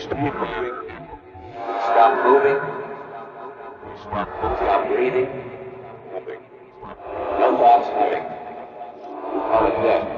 Stop moving. Stop breathing. No thoughts moving. We call it death.